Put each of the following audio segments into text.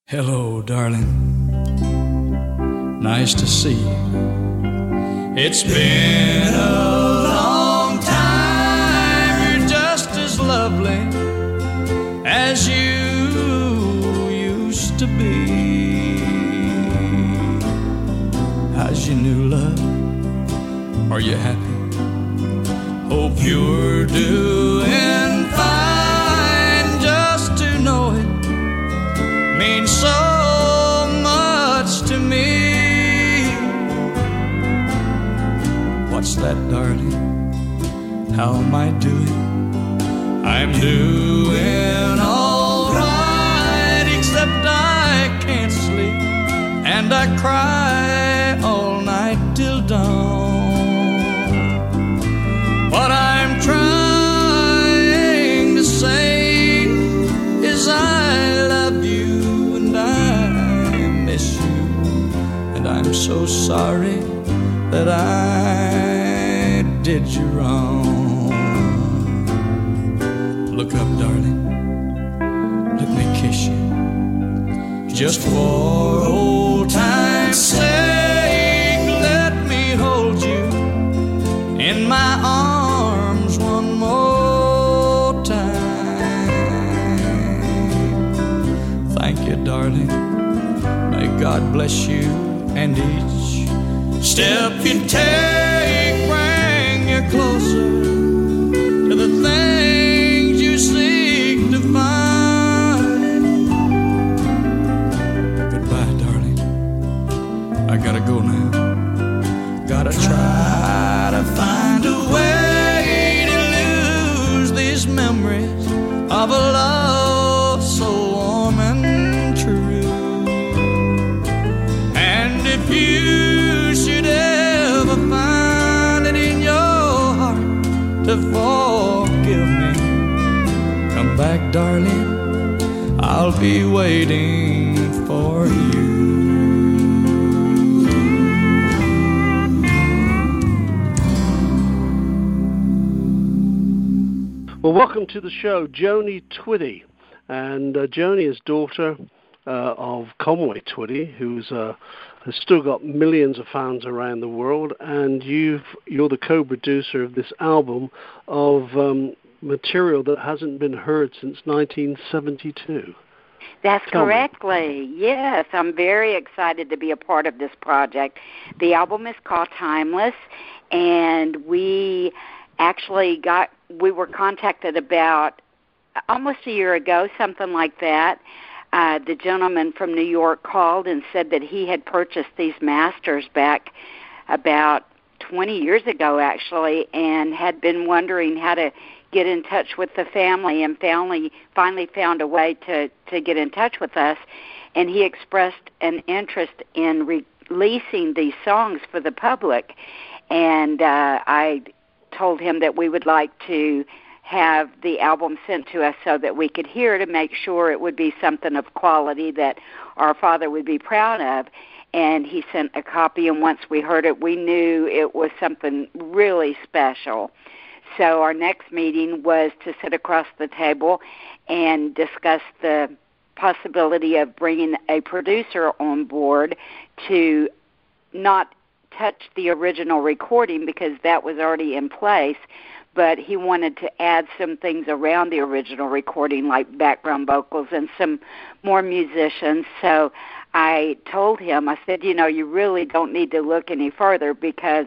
Hello, darling. Nice to see you. It's been a long time. You're just as lovely as you used to be. How's your new love? Are you happy? Hope you're doing fine. Just to know it means so much to me. What's that, darling? How am I doing? I'm doing all right, except I can't sleep and I cry all night till dawn. What I'm trying to say is I love you and I miss you, and I'm so sorry that I did you wrong. Look up, darling, let me kiss you, just for old time's sake. Let me hold you in my arms one more time. Thank you, darling. May God bless you, and each step you take bring you closer to the things you seek to find. Goodbye, darling. I gotta go now. Gotta try to find a way to lose these memories of a love so warm and true. And if you should ever find it in your heart to forgive me, come back, darling, I'll be waiting for you. Well, welcome to the show, Joni Twitty. And Joni is daughter of Conway Twitty, who's has still got millions of fans around the world. And you're the co-producer of this album of material that hasn't been heard since 1972. That's correctly. Yes, I'm very excited to be a part of this project. The album is called Timeless, and we were contacted about almost a year ago, something like that. The gentleman from New York called and said that he had purchased these masters back about 20 years ago, actually, and had been wondering how to get in touch with the family, and finally found a way to get in touch with us. And he expressed an interest in releasing these songs for the public. And I told him that we would like to have the album sent to us so that we could hear to make sure it would be something of quality that our father would be proud of. And he sent a copy, and once we heard it, we knew it was something really special. So our next meeting was to sit across the table and discuss the possibility of bringing a producer on board to not touch the original recording because that was already in place, but he wanted to add some things around the original recording, like background vocals and some more musicians. So I told him, I said, you really don't need to look any further because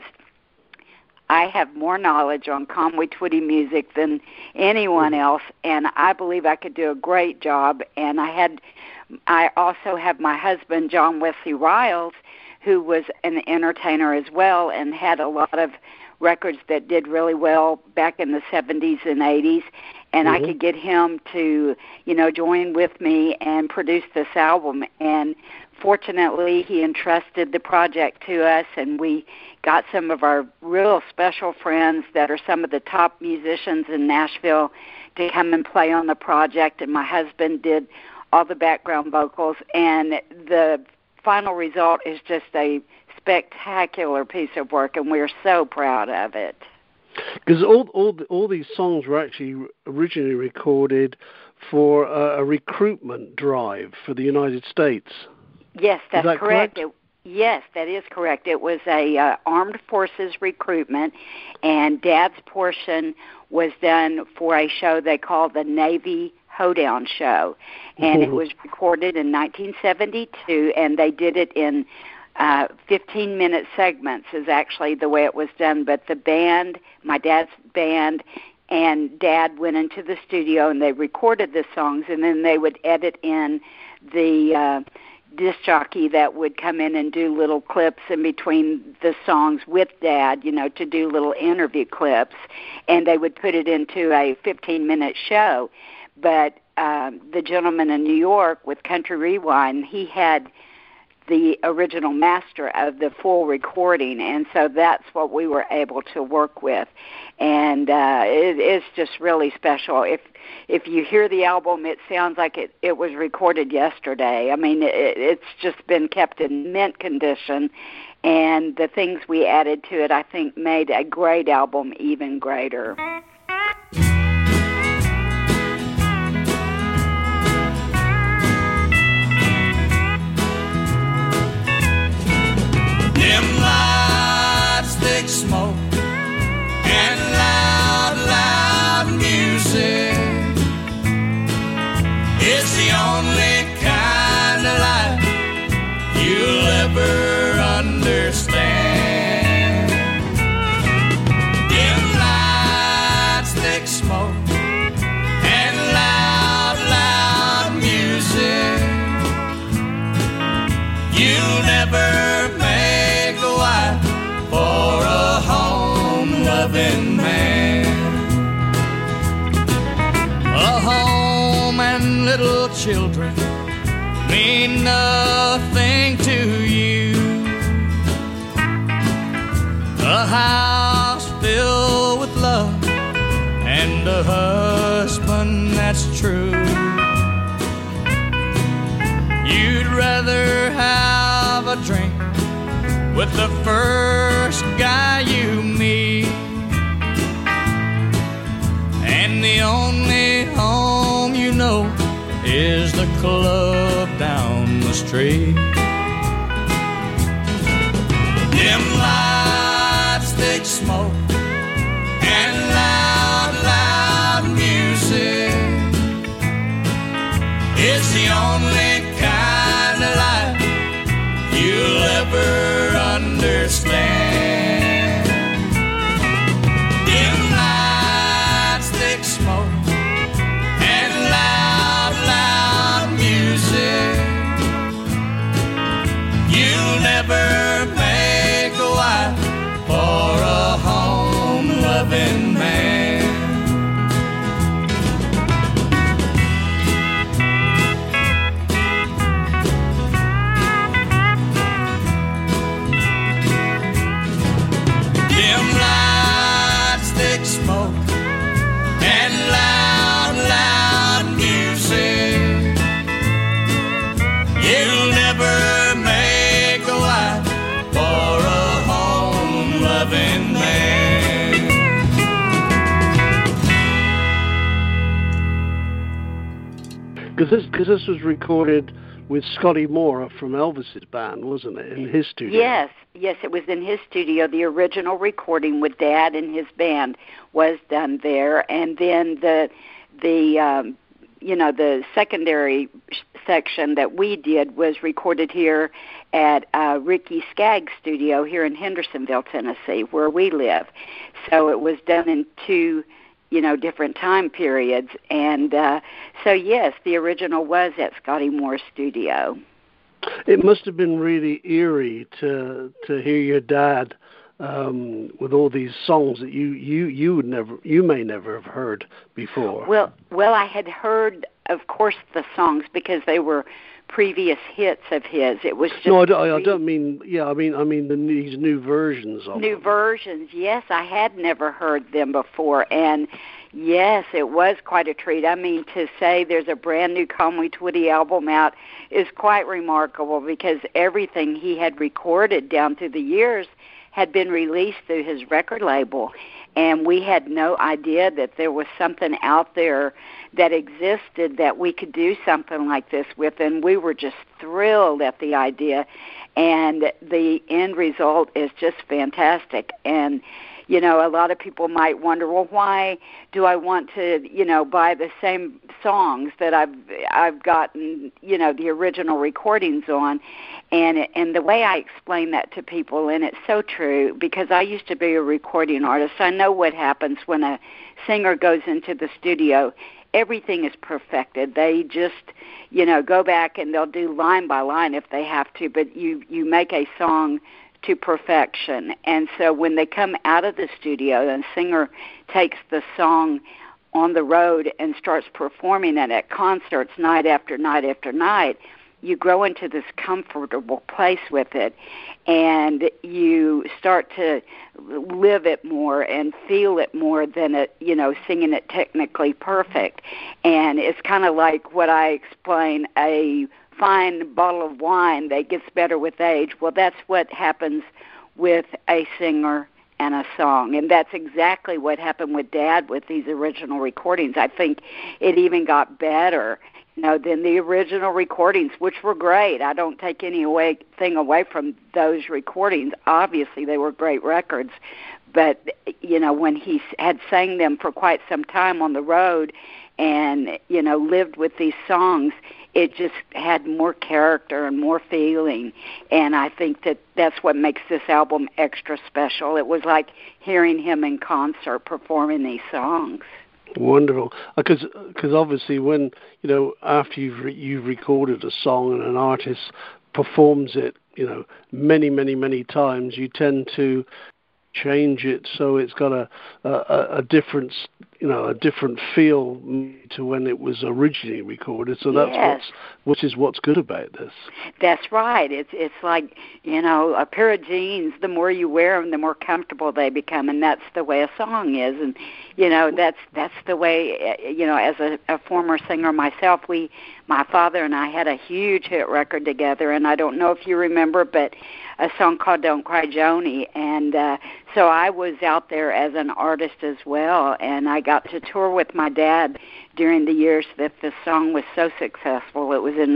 I have more knowledge on Conway Twitty music than anyone else, and I believe I could do a great job. And I also have my husband, John Wesley Riles, who was an entertainer as well and had a lot of records that did really well back in the 70s and 80s, and I could get him to, join with me and produce this album. And fortunately, he entrusted the project to us, and we got some of our real special friends that are some of the top musicians in Nashville to come and play on the project, and my husband did all the background vocals, and the final result is just a spectacular piece of work, and we're so proud of it. Because all these songs were actually originally recorded for a recruitment drive for the United States. Yes, that's correct? Yes, that is correct. It was a armed forces recruitment, and Dad's portion was done for a show they called the Navy Hoedown Show, and it was recorded in 1972, and they did it in 15-minute segments is actually the way it was done. But the band, my dad's band, and Dad went into the studio, and they recorded the songs, and then they would edit in the disc jockey that would come in and do little clips in between the songs with Dad, to do little interview clips, and they would put it into a 15-minute show. But the gentleman in New York with Country Rewind, he had the original master of the full recording, and so that's what we were able to work with. And it's just really special. If you hear the album, it sounds like it was recorded yesterday. I mean, it's just been kept in mint condition, and the things we added to it, I think, made a great album even greater. Dim lights, thick smoke, and loud, loud music. It's the only kind of life you'll ever understand. Dim lights, thick smoke, and loud, loud music. You'll never make a wife for a home-loving man. A home and little children mean nothing to you. A house filled with love and a husband that's true. You'd rather have a drink with the first guy you meet, and the only home you know is the club down the street. Dim lights, thick smoke, and loud, loud music. It's the only kind of life you'll ever understand. Dim lights, thick smoke, and loud, loud music. You'll never make a wife for a home-loving man. Smoke and loud, loud music. You'll never make a wife for a home-loving man. Because this was recorded with Scotty Moore from Elvis's band, wasn't it, in his studio? Yes, it was in his studio. The original recording with Dad and his band was done there, and then the secondary section that we did was recorded here at Ricky Skaggs' studio here in Hendersonville, Tennessee, where we live. So it was done in two different time periods. And so, yes, the original was at Scotty Moore's studio. It must have been really eerie to hear your dad with all these songs that you may never have heard before. Well, I had heard, of course, the songs because they were previous hits of his. It was just I don't mean. Yeah, I mean these new versions of new them. versions. Yes, I had never heard them before, and yes, it was quite a treat. I mean, to say there's a brand new Conway Twitty album out is quite remarkable because everything he had recorded down through the years had been released through his record label, and we had no idea that there was something out there that existed that we could do something like this with, and we were just thrilled at the idea, and the end result is just fantastic. And you know, a lot of people might wonder, well, why do I want to, you know, buy the same songs that I've gotten, you know, the original recordings on? And the way I explain that to people, and it's so true, because I used to be a recording artist. I know what happens when a singer goes into the studio. Everything is perfected. They just, you know, go back and they'll do line by line if they have to, but you make a song to perfection. And so when they come out of the studio, the singer takes the song on the road and starts performing it at concerts night after night after night, you grow into this comfortable place with it, and you start to live it more and feel it more than it, you know, singing it technically perfect. And it's kind of like what I explain, a fine bottle of wine that gets better with age. Well, that's what happens with a singer and a song, and that's exactly what happened with Dad with these original recordings. I think it even got better, you know, than the original recordings, which were great. I don't take anything away from those recordings. Obviously, they were great records, but you know, when he had sang them for quite some time on the road and, you know, lived with these songs, it just had more character and more feeling. And I think that that's what makes this album extra special. It was like hearing him in concert performing these songs. Wonderful, because obviously when, you know, after you've recorded a song and an artist performs it, you know, many times, you tend to change it so it's got a different, you know, a different feel to when it was originally recorded. So that's what's good about this. That's right. It's like, you know, a pair of jeans. The more you wear them, the more comfortable they become, and that's the way a song is. And you know, that's the way. You know, as a former singer myself, my father and I had a huge hit record together, and I don't know if you remember, but a song called "Don't Cry Joni," and so I was out there as an artist as well, and I got to tour with my dad during the years that the song was so successful. It was in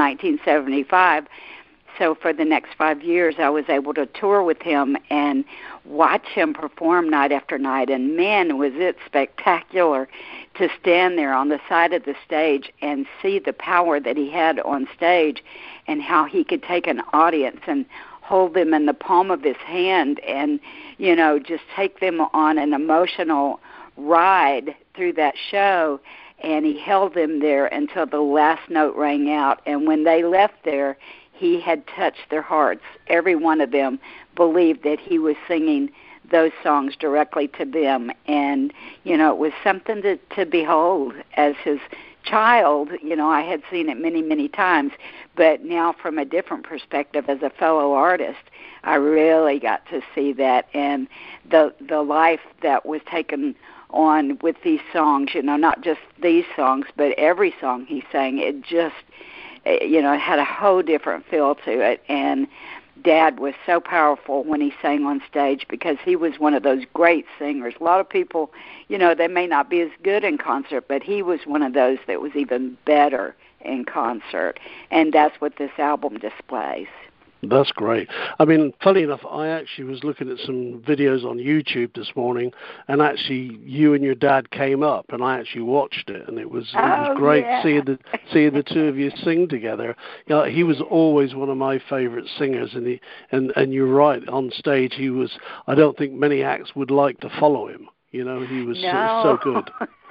1975. So for the next 5 years, I was able to tour with him and watch him perform night after night. And man, was it spectacular to stand there on the side of the stage and see the power that he had on stage and how he could take an audience and hold them in the palm of his hand and, you know, just take them on an emotional ride through that show. And he held them there until the last note rang out. And when they left there, he had touched their hearts. Every one of them believed that he was singing those songs directly to them. And, you know, it was something to behold as his child. You know, I had seen it many times, but now from a different perspective as a fellow artist, I really got to see that. And the life that was taken on with these songs, you know, not just these songs, but every song he sang, it just, you know, it had a whole different feel to it. And Dad was so powerful when he sang on stage because he was one of those great singers. A lot of people, you know, they may not be as good in concert, but he was one of those that was even better in concert. And that's what this album displays. That's great. I mean, funny enough, I actually was looking at some videos on YouTube this morning, and actually you and your dad came up, and I actually watched it, and it was great seeing the two of you sing together. You know, he was always one of my favorite singers, and you're right, on stage he was. I don't think many acts would like to follow him. You know, he was so good.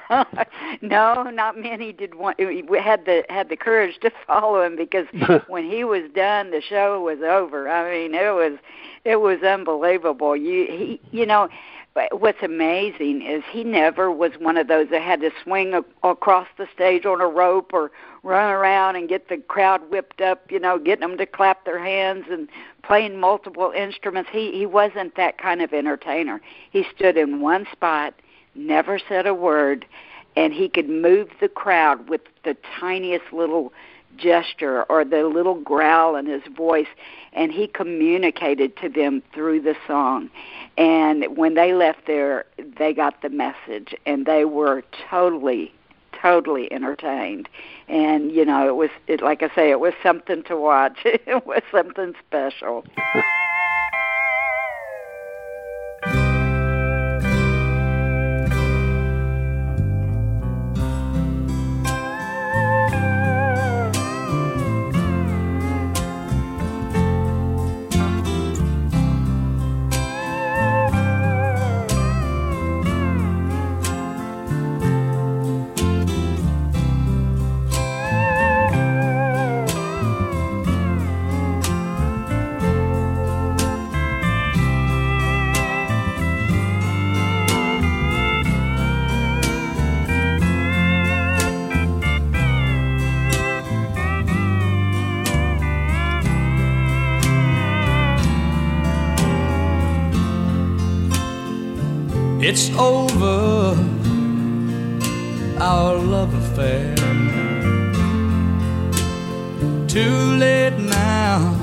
No, not many did want. We had the courage to follow him because when he was done, the show was over. I mean, it was unbelievable. You know, what's amazing is he never was one of those that had to swing across the stage on a rope or run around and get the crowd whipped up. You know, getting them to clap their hands and playing multiple instruments. He wasn't that kind of entertainer. He stood in one spot, never said a word, and he could move the crowd with the tiniest little gesture or the little growl in his voice, and he communicated to them through the song. And when they left there, they got the message, and they were totally entertained. And, you know, like I say, it was something to watch. It was something special. It's over, our love affair. Too late now,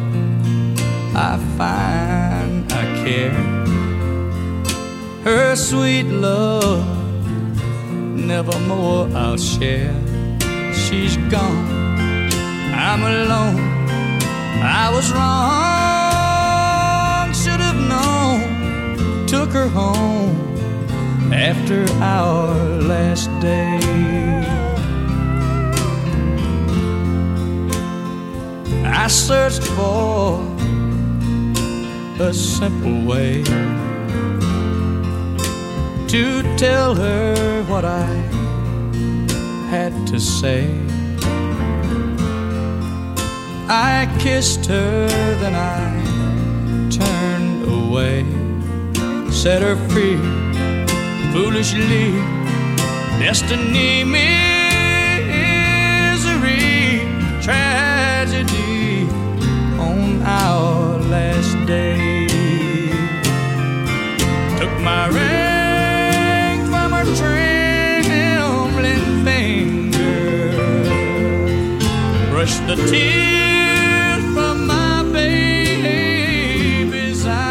I find I care. Her sweet love, nevermore I'll share. She's gone, I'm alone, I was wrong, should have known. Took her home after our last day. I searched for a simple way to tell her what I had to say. I kissed her, then I turned away. Set her free, foolishly, destiny, misery, tragedy on our last day. Took my ring from her trembling finger, brushed the tears from my baby's eyes.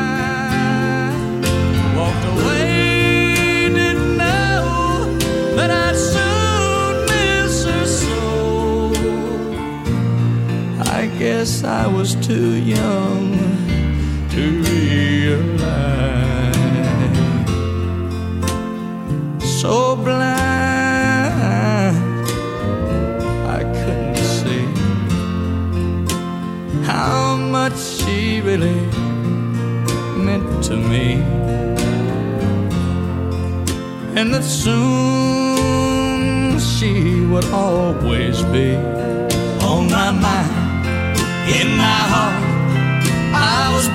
Guess I was too young to realize. So blind, I couldn't see how much she really meant to me, and that soon she would always be on my mind. In my heart, I was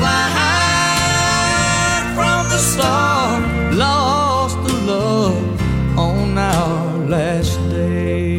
blind from the start, lost the love on our last day.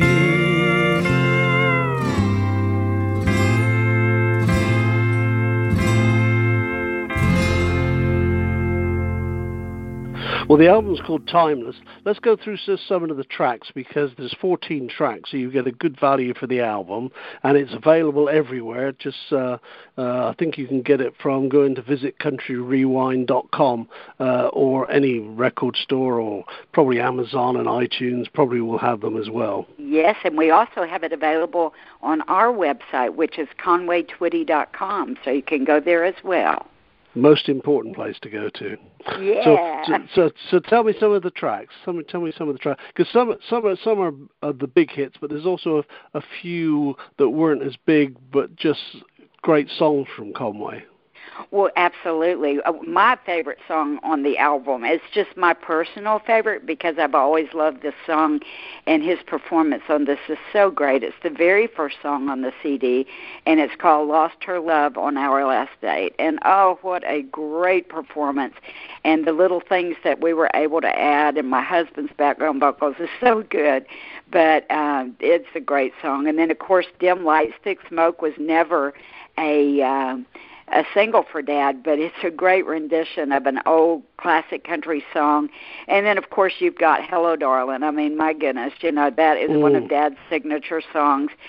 Well, the album's called Timeless. Let's go through some of the tracks, because there's 14 tracks, so you get a good value for the album, and it's available everywhere. Just, I think you can get it from going to visitcountryrewind.com or any record store, or probably Amazon and iTunes probably will have them as well. Yes, and we also have it available on our website, which is conwaytwitty.com, so you can go there as well. Most important place to go to. Yeah. So tell me some of the tracks. Tell me some of the tracks, because some are the big hits, but there's also a few that weren't as big, but just great songs from Conway. Well, absolutely. My favorite song on the album is just my personal favorite, because I've always loved this song, and his performance on this is so great. It's the very first song on the CD, and it's called Lost Her Love on Our Last Date. And oh, what a great performance. And the little things that we were able to add, and my husband's background vocals is so good. But it's a great song. And then, of course, Dim Light, Thick Smoke was never a single for Dad, but it's a great rendition of an old classic country song. And then, of course, you've got Hello, Darling. I mean, my goodness, you know, that is one of Dad's signature songs.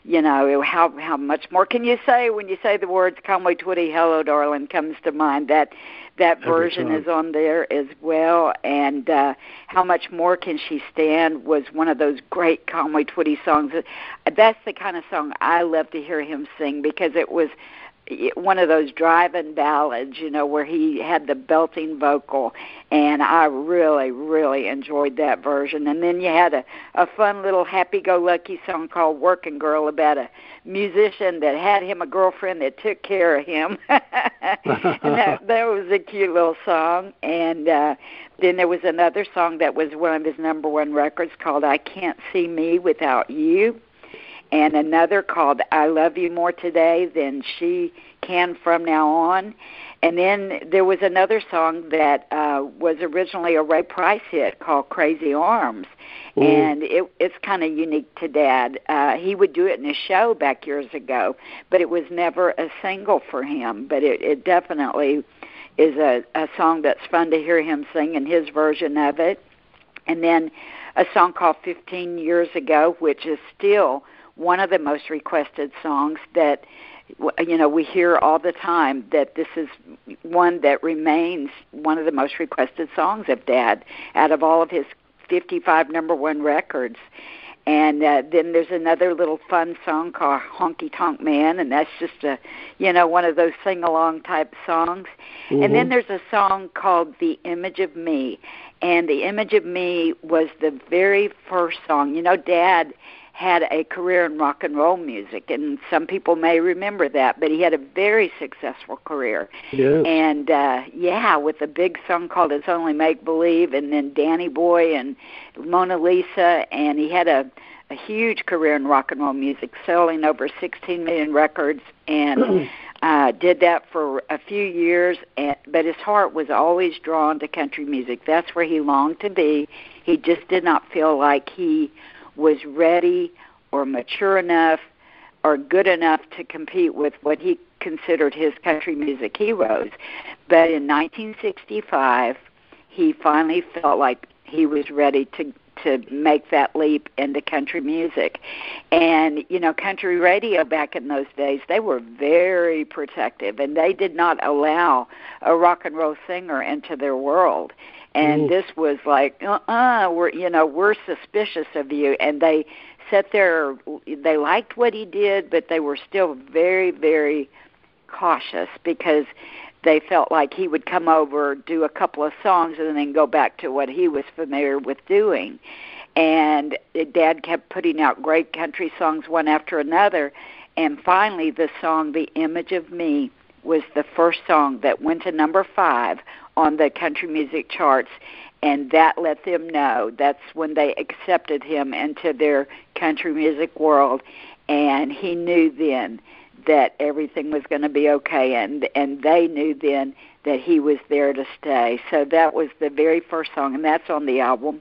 you know, how much more can you say when you say the words "Conway Twitty, Hello, Darling" comes to mind. That version is on there as well. And "How Much More Can She Stand" was one of those great Conway Twitty songs. That's the kind of song I love to hear him sing, because it was one of those drive-in ballads, you know, where he had the belting vocal, and I really, really enjoyed that version. And then you had a fun little happy-go-lucky song called "Working Girl" about a musician that had him a girlfriend that took care of him. And that was a cute little song. And then there was another song that was one of his number one records called "I Can't See Me Without You," and another called "I Love You More Today Than She Can From Now On." And then there was another song that was originally a Ray Price hit called "Crazy Arms." Ooh. And it's kind of unique to Dad. He would do it in his show back years ago, but it was never a single for him. But it definitely is a song that's fun to hear him sing in his version of it. And then a song called "15 Years Ago," which is still one of the most requested songs that, you know, we hear all the time, that this is one that remains one of the most requested songs of Dad out of all of his 55 number one records. And then there's another little fun song called "Honky Tonk Man," and that's just one of those sing-along type songs. Mm-hmm. And then there's a song called "The Image of Me," and "The Image of Me" was the very first song. You know, Dad had a career in rock and roll music, and some people may remember that, but he had a very successful career. Yes. And, with a big song called "It's Only Make Believe," and then "Danny Boy" and "Mona Lisa," and he had a huge career in rock and roll music, selling over 16 million records, and did that for a few years, but his heart was always drawn to country music. That's where he longed to be. He just did not feel like he was ready or mature enough or good enough to compete with what he considered his country music heroes. But in 1965, he finally felt like he was ready to make that leap into country music. And, you know, country radio back in those days, they were very protective, and they did not allow a rock and roll singer into their world. And this was like, we're suspicious of you. And they sat there, they liked what he did, but they were still very, very cautious, because they felt like he would come over, do a couple of songs, and then go back to what he was familiar with doing. And Dad kept putting out great country songs one after another. And finally, the song "The Image of Me" was the first song that went to number 5 on the country music charts, and that let them know. That's when they accepted him into their country music world, and he knew then that everything was going to be okay, and they knew then that he was there to stay. So that was the very first song, and that's on the album.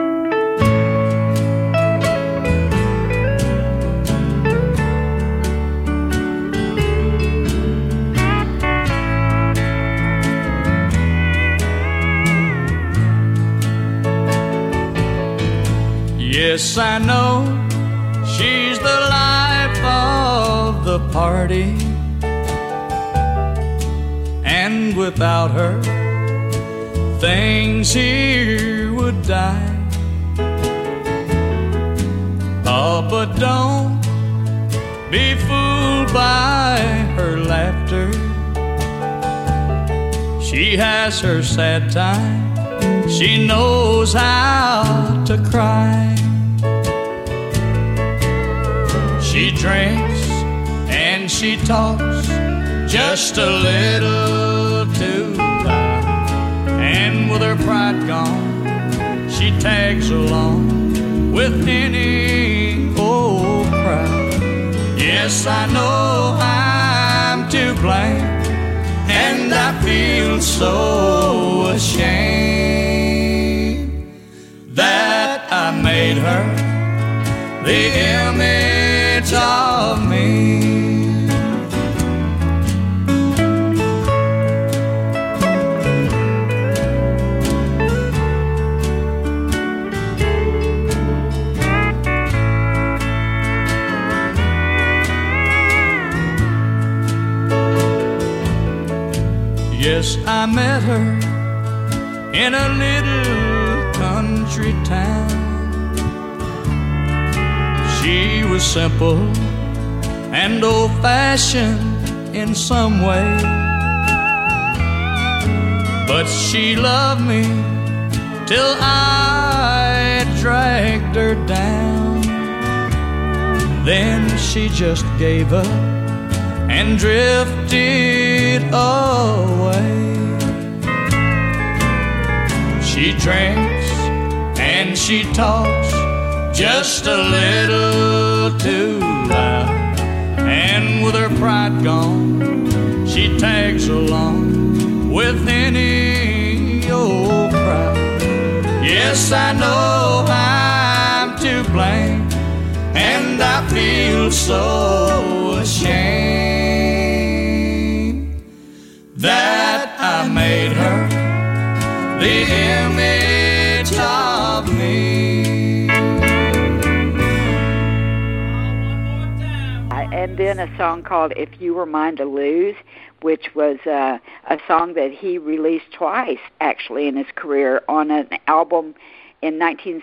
Yes, I know she's the life of the party, and without her, things here would die. Oh, but don't be fooled by her laughter. She has her sad time, she knows how to cry. She drinks and she talks just a little too loud, and with her pride gone, she tags along with any old crowd. Yes, I know I'm to blame, and I feel so ashamed that I made her the image of me. Yes, I met her in a little country town. She was simple and old-fashioned in some way, but she loved me till I dragged her down. Then she just gave up and drifted away. She drinks and she talks just a little too loud, and with her pride gone, she tags along with any old crowd. Yes, I know I'm to blame, and I feel so ashamed that I made her the image of me. And then a song called If You Were Mine to Lose, which was a song that he released twice, actually, in his career on an album in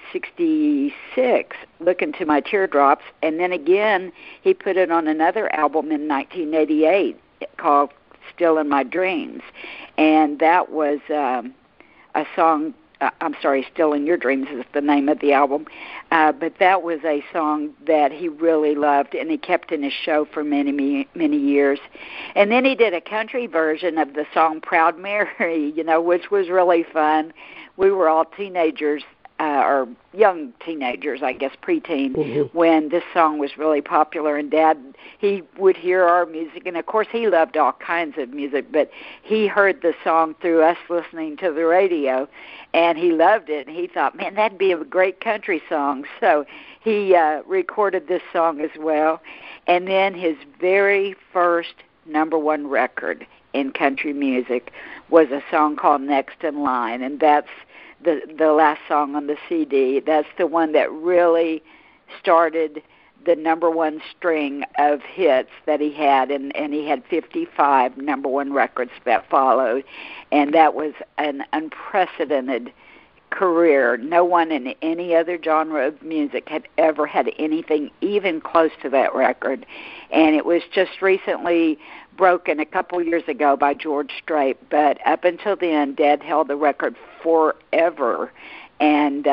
1966, Look Into My Teardrops, and then again he put it on another album in 1988 called Still in My Dreams, and that was a song, Still in Your Dreams is the name of the album, but that was a song that he really loved, and he kept in his show for many, many years. And then he did a country version of the song Proud Mary, which was really fun. We were all teenagers, or young teenagers, I guess, preteen, when this song was really popular. And Dad, he would hear our music, and of course he loved all kinds of music, but he heard the song through us listening to the radio, and he loved it, and he thought, man, that'd be a great country song. So he recorded this song as well. And then his very first #1 record in country music was a song called Next in Line, and that's the last song on the CD. That's the one that really started the #1 string of hits that he had, and he had 55 #1 records that followed, and that was an unprecedented career. No one in any other genre of music had ever had anything even close to that record, and it was just recently broken a couple years ago by George Strait, but up until then, Dad held the record forever. And,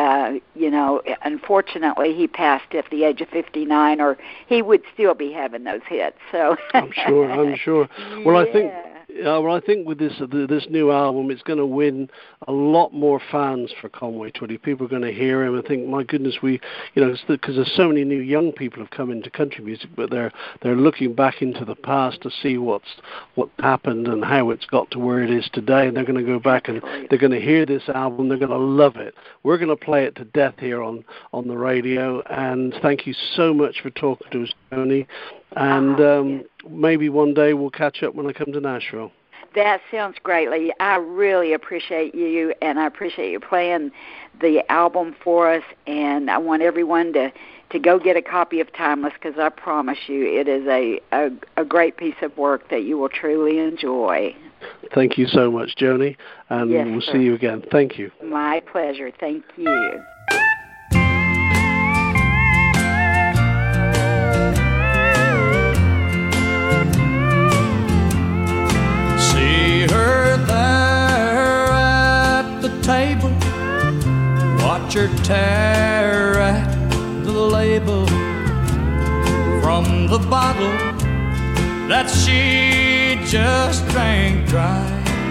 unfortunately, he passed at the age of 59, or he would still be having those hits. So I'm sure. Well, I think with this new album, it's going to win a lot more fans for Conway Twitty. People are going to hear him and think, my goodness, because there's so many new young people have come into country music, but they're looking back into the past to see what happened and how it's got to where it is today. And they're going to go back and they're going to hear this album. They're going to love it. We're going to play it to death here on the radio. And thank you so much for talking to us, Tony. And maybe one day we'll catch up when I come to Nashville. That sounds greatly. I really appreciate you, and I appreciate you playing the album for us. And I want everyone to go get a copy of Timeless, because I promise you it is a great piece of work that you will truly enjoy. Thank you so much, Joni, and we'll see you again. Thank you. My pleasure. Thank you. Table, watch her tear at the label from the bottle that she just drank dry.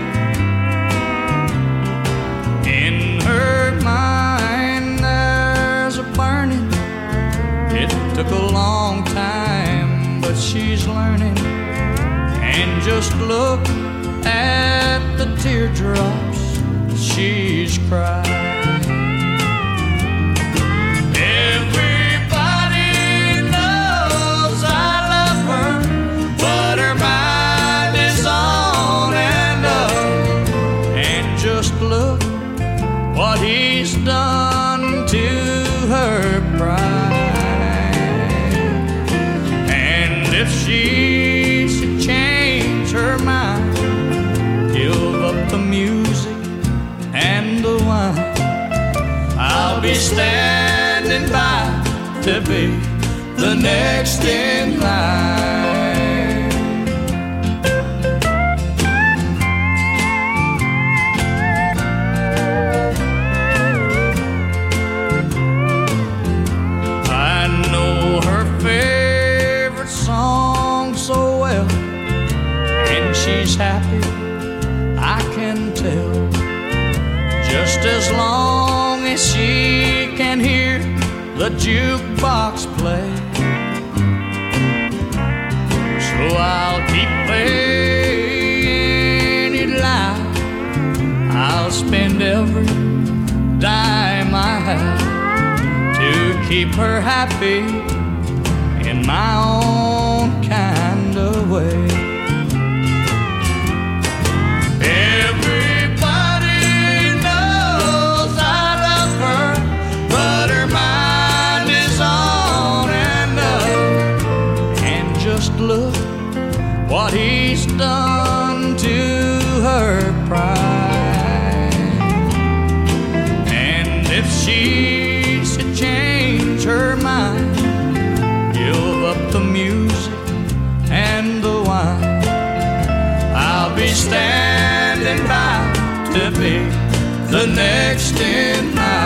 In her mind there's a burning. It took a long time, but she's learning. And just look at the teardrops she's cried. Everybody knows I love her, but her mind is on and up. And just look what he's done to her pride. And if she should change her mind, he'll to be the next in line. I know her favorite song so well, and she's happy, I can tell. Just as long as she can hear the jukebox play, so I'll keep playing it loud. I'll spend every dime I have to keep her happy in my own kind of way. Look what he's done to her pride. And if she should change her mind, give up the music and the wine, I'll be standing by to be the next in line.